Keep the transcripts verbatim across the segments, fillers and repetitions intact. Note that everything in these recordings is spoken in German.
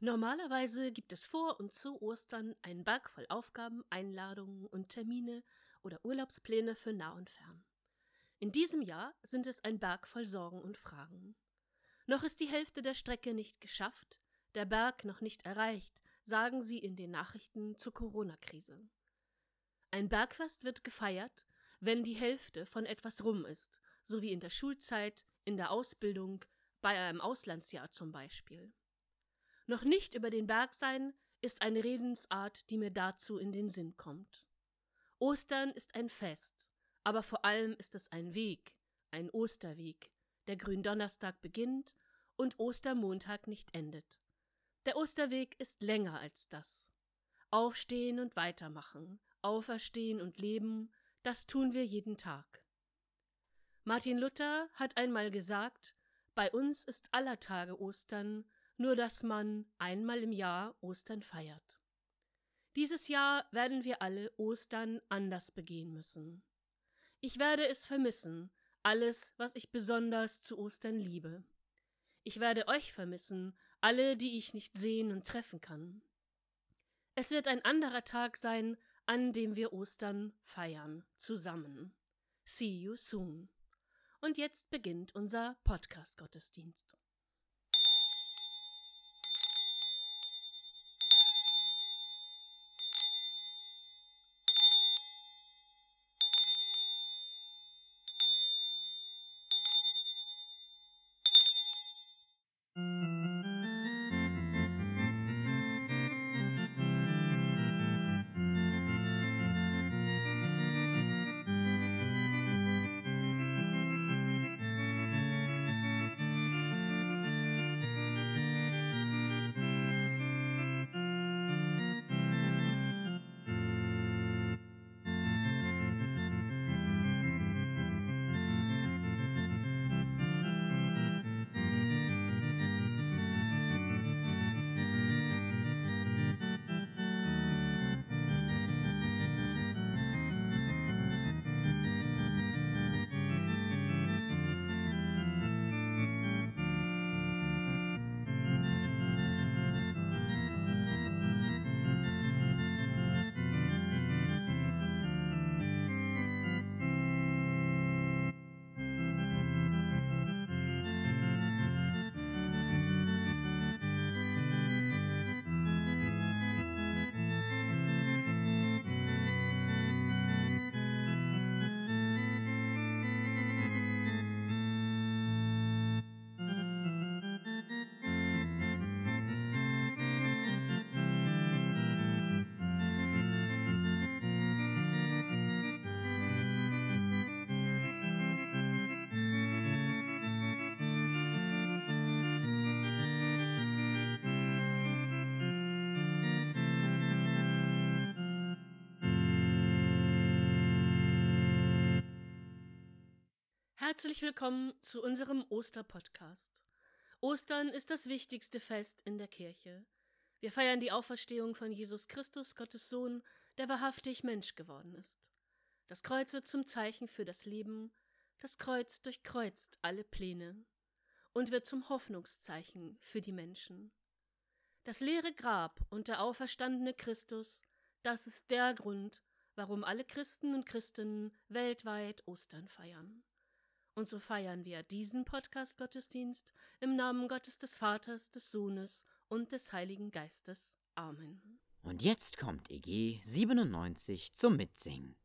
Normalerweise gibt es vor und zu Ostern einen Berg voll Aufgaben, Einladungen und Termine oder Urlaubspläne für nah und fern. In diesem Jahr sind es ein Berg voll Sorgen und Fragen. Noch ist die Hälfte der Strecke nicht geschafft, der Berg noch nicht erreicht, sagen sie in den Nachrichten zur Corona-Krise. Ein Bergfest wird gefeiert, wenn die Hälfte von etwas rum ist, so wie in der Schulzeit, in der Ausbildung, bei einem Auslandsjahr zum Beispiel. Noch nicht über den Berg sein ist eine Redensart, die mir dazu in den Sinn kommt. Ostern ist ein Fest, aber vor allem ist es ein Weg, ein Osterweg, der Gründonnerstag beginnt und Ostermontag nicht endet. Der Osterweg ist länger als das. Aufstehen und weitermachen, auferstehen und leben, das tun wir jeden Tag. Martin Luther hat einmal gesagt, bei uns ist aller Tage Ostern, nur dass man einmal im Jahr Ostern feiert. Dieses Jahr werden wir alle Ostern anders begehen müssen. Ich werde es vermissen, alles, was ich besonders zu Ostern liebe. Ich werde euch vermissen, alle, die ich nicht sehen und treffen kann. Es wird ein anderer Tag sein, an dem wir Ostern feiern, zusammen. See you soon. Und jetzt beginnt unser Podcast-Gottesdienst. Herzlich willkommen zu unserem Osterpodcast. Ostern ist das wichtigste Fest in der Kirche. Wir feiern die Auferstehung von Jesus Christus, Gottes Sohn, der wahrhaftig Mensch geworden ist. Das Kreuz wird zum Zeichen für das Leben, das Kreuz durchkreuzt alle Pläne und wird zum Hoffnungszeichen für die Menschen. Das leere Grab und der auferstandene Christus, das ist der Grund, warum alle Christen und Christinnen weltweit Ostern feiern. Und so feiern wir diesen Podcast-Gottesdienst im Namen Gottes des Vaters, des Sohnes und des Heiligen Geistes. Amen. Und jetzt kommt E G siebenundneunzig zum Mitsingen.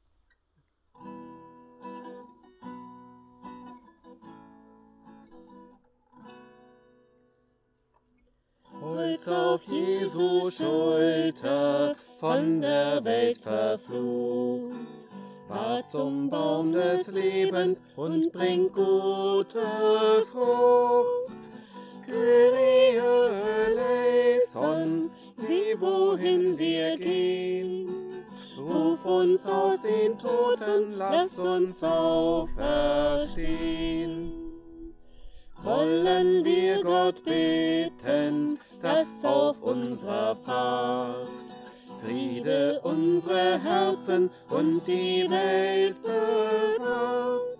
Holz auf Jesu Schulter, von der Welt verflucht, ward zum Baum des Lebens und bringt gute Frucht. Kyrie eleison, sieh, wohin wir gehen. Ruf uns aus den Toten, lass uns auferstehen. Wollen wir Gott bitten, dass auf unserer Fahrt Friede unsere Herzen und die Welt bewahrt.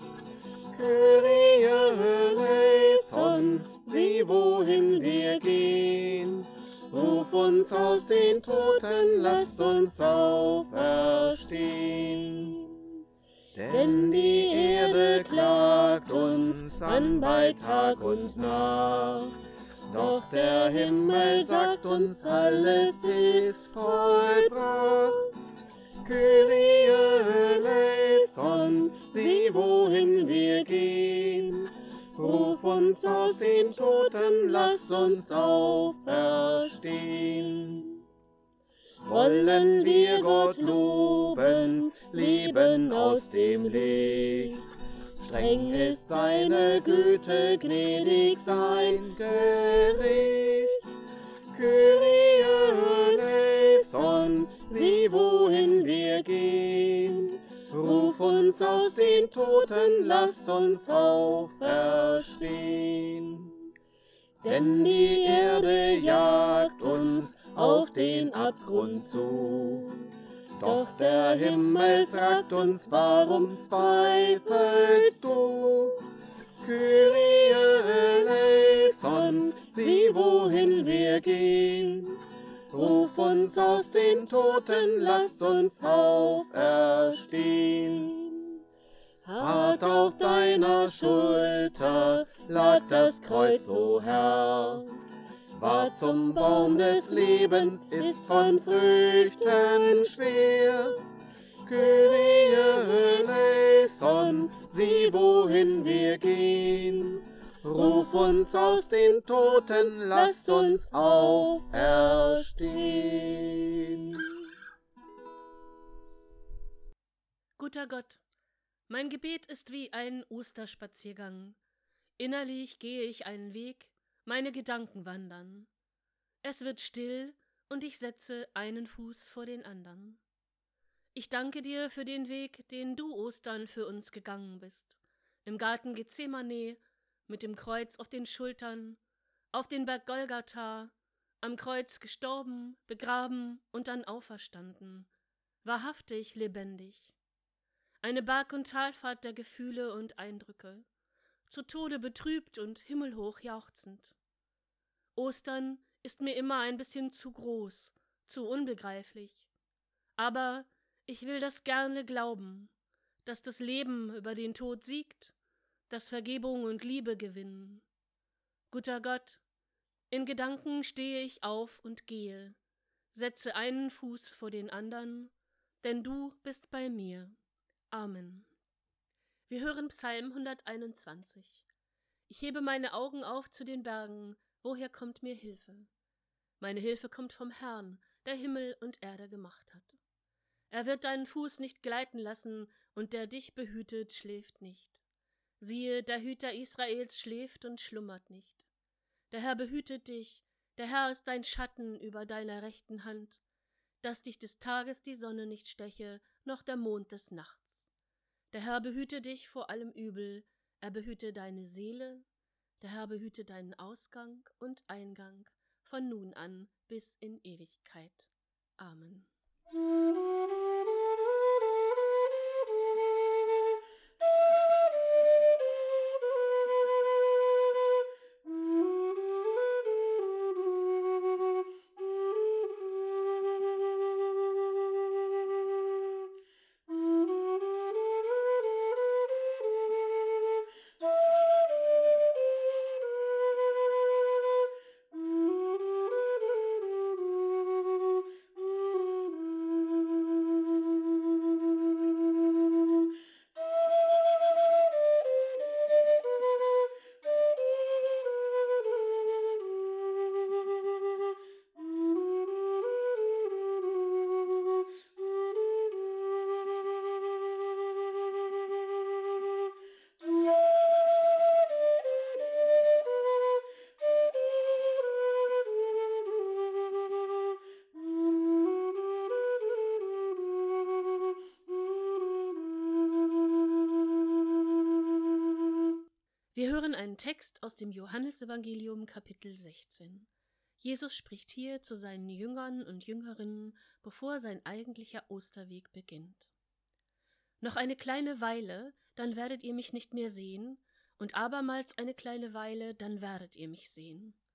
Kyrie eleison, sieh, wohin wir gehen. Ruf uns aus den Toten, lass uns auferstehen. Denn die Erde klagt uns an bei Tag und Nacht, doch der Himmel sagt uns, alles ist vollbracht. Kyrie eleison, sieh, wohin wir gehen. Ruf uns aus den Toten, lass uns auferstehen. Wollen wir Gott loben, leben aus dem Licht. Streng ist seine Güte, gnädig sein Gericht. Kyrie eleison, sieh, wohin wir gehen. Ruf uns aus den Toten, lass uns auferstehen. Denn die Erde jagt uns auf den Abgrund zu. Doch der Himmel fragt uns, warum zweifelst du? Kyrie eleison, sieh, wohin wir gehen. Ruf uns aus den Toten, lass uns auferstehen. Hart auf deiner Schulter lag das Kreuz, o Herr. War zum Baum des Lebens, ist von Früchten schwer. Kyrie eleison, sieh, wohin wir gehen. Ruf uns aus den Toten, lass uns auferstehen. Guter Gott, mein Gebet ist wie ein Osterspaziergang. Innerlich gehe ich einen Weg, meine Gedanken wandern. Es wird still und ich setze einen Fuß vor den anderen. Ich danke dir für den Weg, den du Ostern für uns gegangen bist. Im Garten Gethsemane, mit dem Kreuz auf den Schultern, auf den Berg Golgatha, am Kreuz gestorben, begraben und dann auferstanden, wahrhaftig lebendig. Eine Berg- und Talfahrt der Gefühle und Eindrücke, zu Tode betrübt und himmelhoch jauchzend. Ostern ist mir immer ein bisschen zu groß, zu unbegreiflich. Aber ich will das gerne glauben, dass das Leben über den Tod siegt, dass Vergebung und Liebe gewinnen. Guter Gott, in Gedanken stehe ich auf und gehe, setze einen Fuß vor den anderen, denn du bist bei mir. Amen. Wir hören Psalm hunderteinundzwanzig. Ich hebe meine Augen auf zu den Bergen, woher kommt mir Hilfe? Meine Hilfe kommt vom Herrn, der Himmel und Erde gemacht hat. Er wird deinen Fuß nicht gleiten lassen, und der dich behütet, schläft nicht. Siehe, der Hüter Israels schläft und schlummert nicht. Der Herr behütet dich, der Herr ist dein Schatten über deiner rechten Hand, dass dich des Tages die Sonne nicht steche, noch der Mond des Nachts. Der Herr behüte dich vor allem Übel, er behüte deine Seele, der Herr behüte deinen Ausgang und Eingang von nun an bis in Ewigkeit. Amen. Wir hören einen Text aus dem Johannesevangelium Kapitel sechzehn. Jesus spricht hier zu seinen Jüngern und Jüngerinnen, bevor sein eigentlicher Osterweg beginnt. Noch eine kleine Weile, dann werdet ihr mich nicht mehr sehen, und abermals eine kleine Weile, dann werdet ihr mich sehen.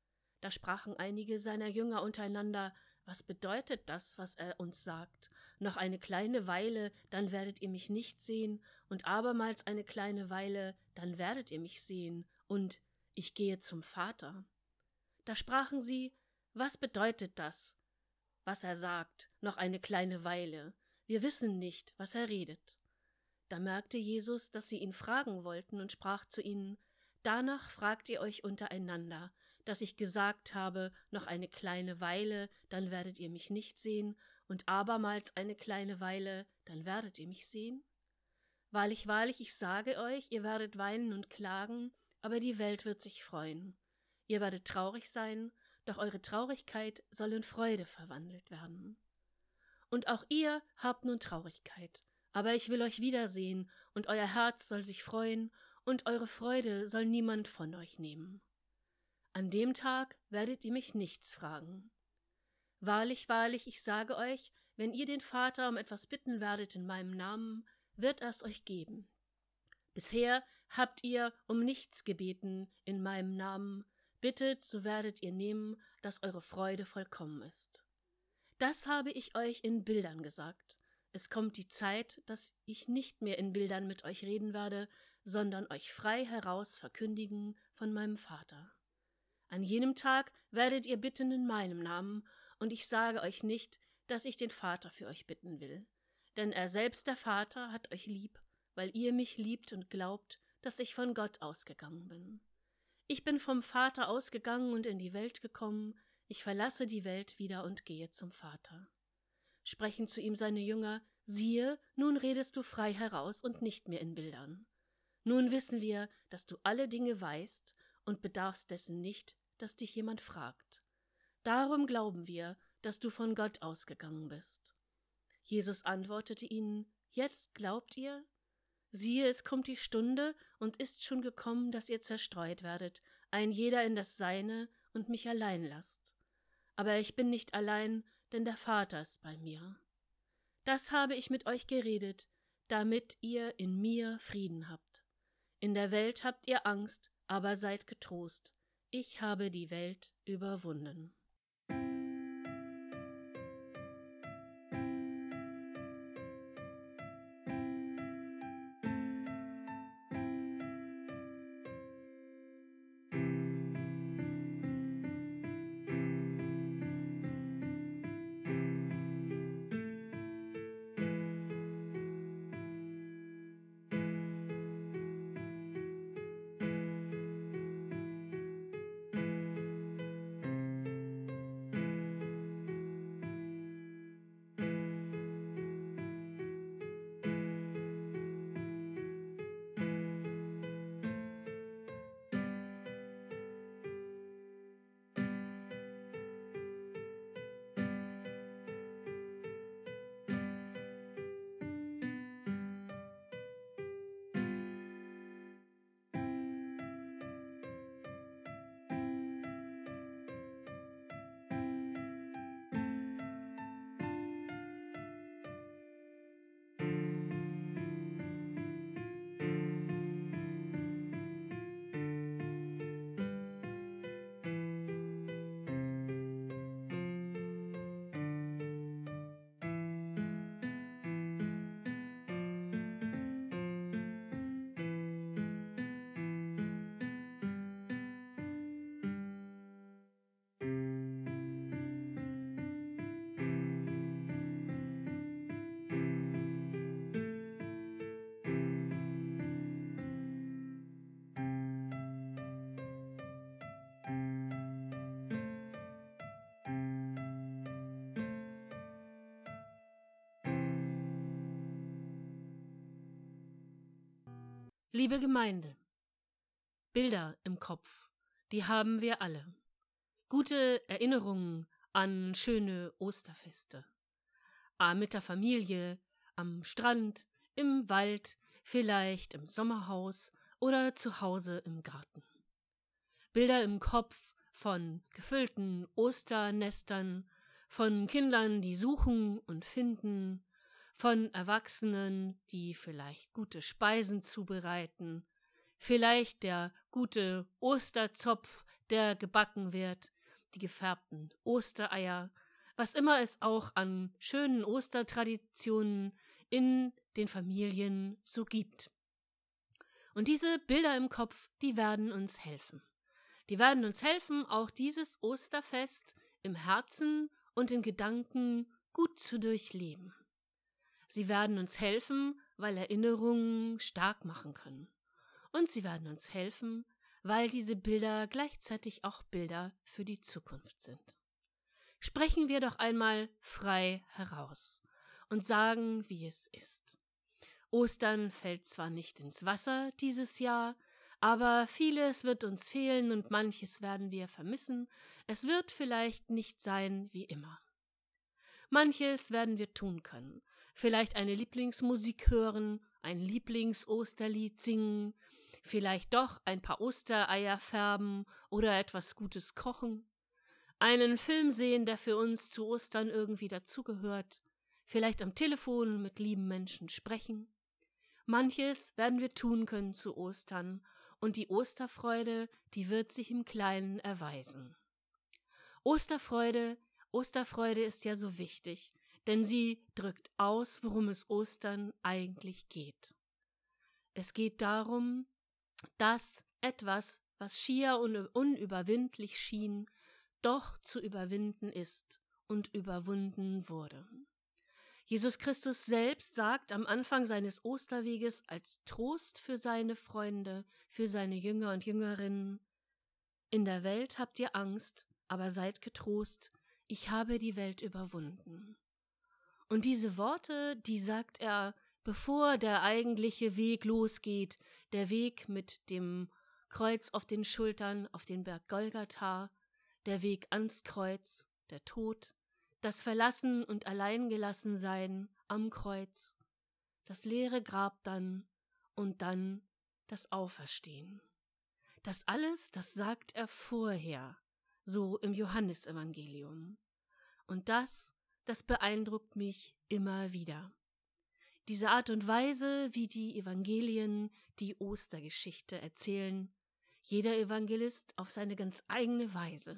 Da sprachen einige seiner Jünger untereinander: Was bedeutet das, was er uns sagt? Noch eine kleine Weile, dann werdet ihr mich nicht sehen, und abermals eine kleine Weile, dann werdet ihr mich sehen, und ich gehe zum Vater. Da sprachen sie: Was bedeutet das, was er sagt? Noch eine kleine Weile. Wir wissen nicht, was er redet. Da merkte Jesus, dass sie ihn fragen wollten, und sprach zu ihnen: Danach fragt ihr euch untereinander, dass ich gesagt habe, noch eine kleine Weile, dann werdet ihr mich nicht sehen, und abermals eine kleine Weile, dann werdet ihr mich sehen? Wahrlich, wahrlich, ich sage euch, ihr werdet weinen und klagen, aber die Welt wird sich freuen. Ihr werdet traurig sein, doch eure Traurigkeit soll in Freude verwandelt werden. Und auch ihr habt nun Traurigkeit, aber ich will euch wiedersehen, und euer Herz soll sich freuen, und eure Freude soll niemand von euch nehmen. An dem Tag werdet ihr mich nichts fragen. Wahrlich, wahrlich, ich sage euch, wenn ihr den Vater um etwas bitten werdet in meinem Namen, wird er es euch geben. Bisher habt ihr um nichts gebeten in meinem Namen. Bittet, so werdet ihr nehmen, dass eure Freude vollkommen ist. Das habe ich euch in Bildern gesagt. Es kommt die Zeit, dass ich nicht mehr in Bildern mit euch reden werde, sondern euch frei heraus verkündigen von meinem Vater. An jenem Tag werdet ihr bitten in meinem Namen, und ich sage euch nicht, dass ich den Vater für euch bitten will. Denn er selbst, der Vater, hat euch lieb, weil ihr mich liebt und glaubt, dass ich von Gott ausgegangen bin. Ich bin vom Vater ausgegangen und in die Welt gekommen, ich verlasse die Welt wieder und gehe zum Vater. Sprechen zu ihm seine Jünger: Siehe, nun redest du frei heraus und nicht mehr in Bildern. Nun wissen wir, dass du alle Dinge weißt und bedarfst dessen nicht, dass dich jemand fragt. Darum glauben wir, dass du von Gott ausgegangen bist. Jesus antwortete ihnen: Jetzt glaubt ihr? Siehe, es kommt die Stunde und ist schon gekommen, dass ihr zerstreut werdet, ein jeder in das Seine, und mich allein lasst. Aber ich bin nicht allein, denn der Vater ist bei mir. Das habe ich mit euch geredet, damit ihr in mir Frieden habt. In der Welt habt ihr Angst, aber seid getrost. Ich habe die Welt überwunden. Liebe Gemeinde, Bilder im Kopf, die haben wir alle. Gute Erinnerungen an schöne Osterfeste. Ah, mit der Familie, am Strand, im Wald, vielleicht im Sommerhaus oder zu Hause im Garten. Bilder im Kopf von gefüllten Osternestern, von Kindern, die suchen und finden, von Erwachsenen, die vielleicht gute Speisen zubereiten, vielleicht der gute Osterzopf, der gebacken wird, die gefärbten Ostereier, was immer es auch an schönen Ostertraditionen in den Familien so gibt. Und diese Bilder im Kopf, die werden uns helfen. Die werden uns helfen, auch dieses Osterfest im Herzen und in Gedanken gut zu durchleben. Sie werden uns helfen, weil Erinnerungen stark machen können. Und sie werden uns helfen, weil diese Bilder gleichzeitig auch Bilder für die Zukunft sind. Sprechen wir doch einmal frei heraus und sagen, wie es ist. Ostern fällt zwar nicht ins Wasser dieses Jahr, aber vieles wird uns fehlen und manches werden wir vermissen. Es wird vielleicht nicht sein wie immer. Manches werden wir tun können. Vielleicht eine Lieblingsmusik hören, ein Lieblings-Osterlied singen, vielleicht doch ein paar Ostereier färben oder etwas Gutes kochen, einen Film sehen, der für uns zu Ostern irgendwie dazugehört, vielleicht am Telefon mit lieben Menschen sprechen. Manches werden wir tun können zu Ostern und die Osterfreude, die wird sich im Kleinen erweisen. Osterfreude, Osterfreude ist ja so wichtig, denn sie drückt aus, worum es Ostern eigentlich geht. Es geht darum, dass etwas, was schier un- unüberwindlich schien, doch zu überwinden ist und überwunden wurde. Jesus Christus selbst sagt am Anfang seines Osterweges als Trost für seine Freunde, für seine Jünger und Jüngerinnen: In der Welt habt ihr Angst, aber seid getrost, ich habe die Welt überwunden. Und diese Worte, die sagt er, bevor der eigentliche Weg losgeht, der Weg mit dem Kreuz auf den Schultern auf den Berg Golgatha, der Weg ans Kreuz, der Tod, das Verlassen und Alleingelassensein am Kreuz, das leere Grab dann und dann das Auferstehen. Das alles, das sagt er vorher, so im Johannesevangelium. Und das, das beeindruckt mich immer wieder. Diese Art und Weise, wie die Evangelien die Ostergeschichte erzählen, jeder Evangelist auf seine ganz eigene Weise.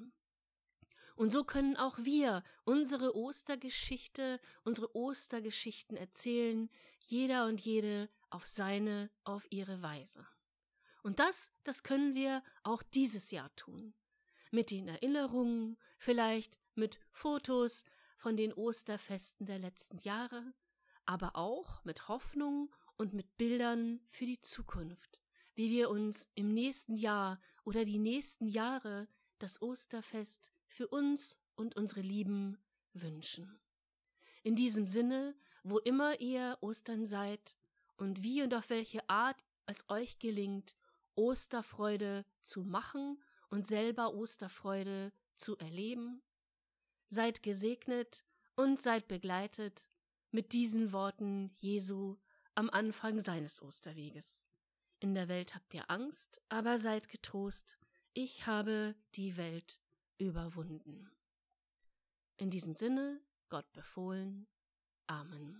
Und so können auch wir unsere Ostergeschichte, unsere Ostergeschichten erzählen, jeder und jede auf seine, auf ihre Weise. Und das, das können wir auch dieses Jahr tun. Mit den Erinnerungen, vielleicht mit Fotos von den Osterfesten der letzten Jahre, aber auch mit Hoffnung und mit Bildern für die Zukunft, wie wir uns im nächsten Jahr oder die nächsten Jahre das Osterfest für uns und unsere Lieben wünschen. In diesem Sinne, wo immer ihr Ostern seid und wie und auf welche Art es euch gelingt, Osterfreude zu machen und selber Osterfreude zu erleben, seid gesegnet und seid begleitet mit diesen Worten Jesu am Anfang seines Osterweges. In der Welt habt ihr Angst, aber seid getrost, ich habe die Welt überwunden. In diesem Sinne, Gott befohlen. Amen.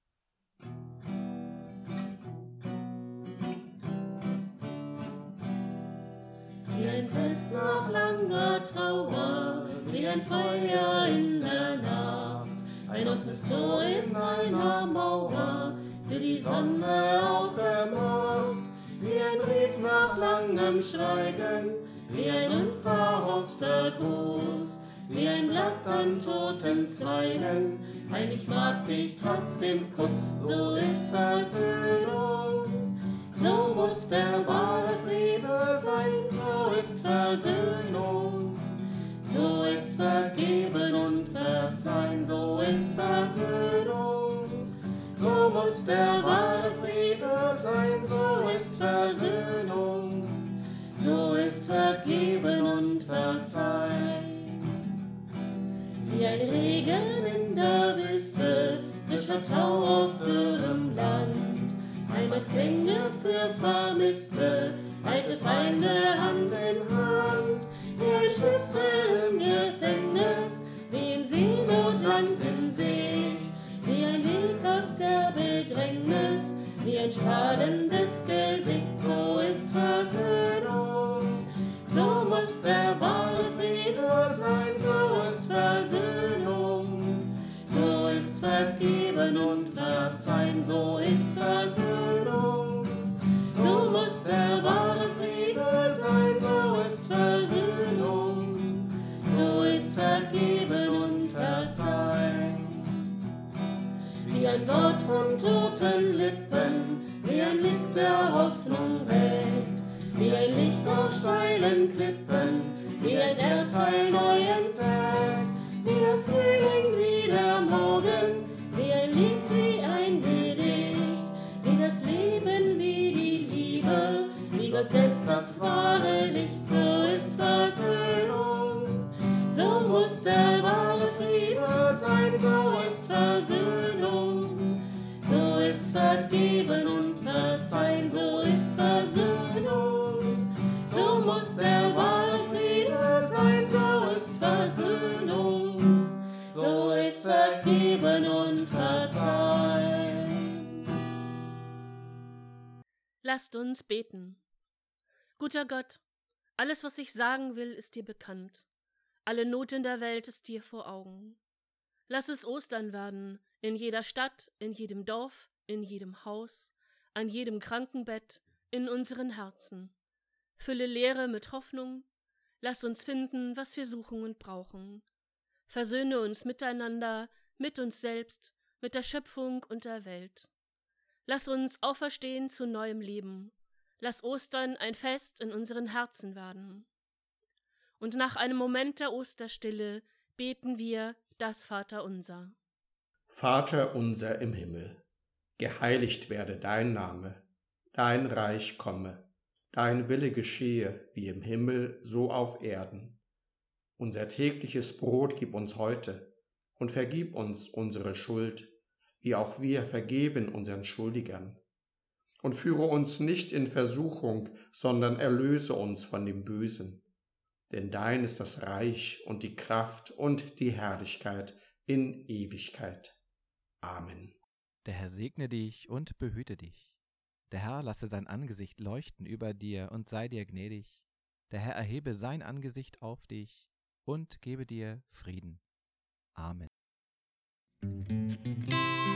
Wie ein Fest nach langer Trauer, wie ein Feuer in der Nacht, ein offenes Tor in einer Mauer, für die Sonne aufgemacht, wie ein Brief nach langem Schweigen, wie ein unverhoffter Gruß, wie ein Blatt an toten Zweigen, ein Ich mag dich trotzdem Kuss, so ist Versöhnung. So muss der wahre Friede sein, so ist Versöhnung. So ist Vergeben und Verzeihen, so ist Versöhnung. So muss der wahre Friede sein, so ist Versöhnung. So ist Vergeben und Verzeihen. Wie ein Regen in der Wüste, frischer Tau auf dürrem Land, Heimatklänge für Vermisste, alte Feinde Hand in Hand, wie ein Schlüssel im Gefängnis, wie in Seenot Land in Sicht, wie ein Weg aus der Bedrängnis, wie ein strahlendes Gesicht, so ist Versöhnung. So muss der wahre Friede sein, sein, so ist Versöhnung. So muss der wahre Friede sein, so ist Versöhnung. So ist Vergeben und Verzeihen. Wie ein Wort von toten Lippen, wie ein Blick der Hoffnung weckt, wie ein Licht auf steilen Klippen, wie ein Erdteil neu entdeckt, wie der Frühling, wie der Morgen, wie ein Lied, wie ein Gedicht, wie das Leben, wie die Liebe, wie Gott selbst das wahre Licht, so ist Versöhnung. So muss der wahre Friede sein, so ist Versöhnung. So ist Vergeben und Verzeihen, so ist Versöhnung. So muss der wahre Friede sein, so ist Versöhnung. So ist Vergeben und Verzeihen. Lasst uns beten. Guter Gott, alles, was ich sagen will, ist dir bekannt. Alle Not in der Welt ist dir vor Augen. Lass es Ostern werden, in jeder Stadt, in jedem Dorf, in jedem Haus, an jedem Krankenbett, in unseren Herzen. Fülle Leere mit Hoffnung, lass uns finden, was wir suchen und brauchen. Versöhne uns miteinander, mit uns selbst, mit der Schöpfung und der Welt. Lass uns auferstehen zu neuem Leben. Lass Ostern ein Fest in unseren Herzen werden. Und nach einem Moment der Osterstille beten wir das Vaterunser. Vater unser im Himmel, geheiligt werde dein Name, dein Reich komme, dein Wille geschehe, wie im Himmel, so auf Erden. Unser tägliches Brot gib uns heute und vergib uns unsere Schuld, wie auch wir vergeben unseren Schuldigern. Und führe uns nicht in Versuchung, sondern erlöse uns von dem Bösen. Denn dein ist das Reich und die Kraft und die Herrlichkeit in Ewigkeit. Amen. Der Herr segne dich und behüte dich. Der Herr lasse sein Angesicht leuchten über dir und sei dir gnädig. Der Herr erhebe sein Angesicht auf dich und gebe dir Frieden. Amen.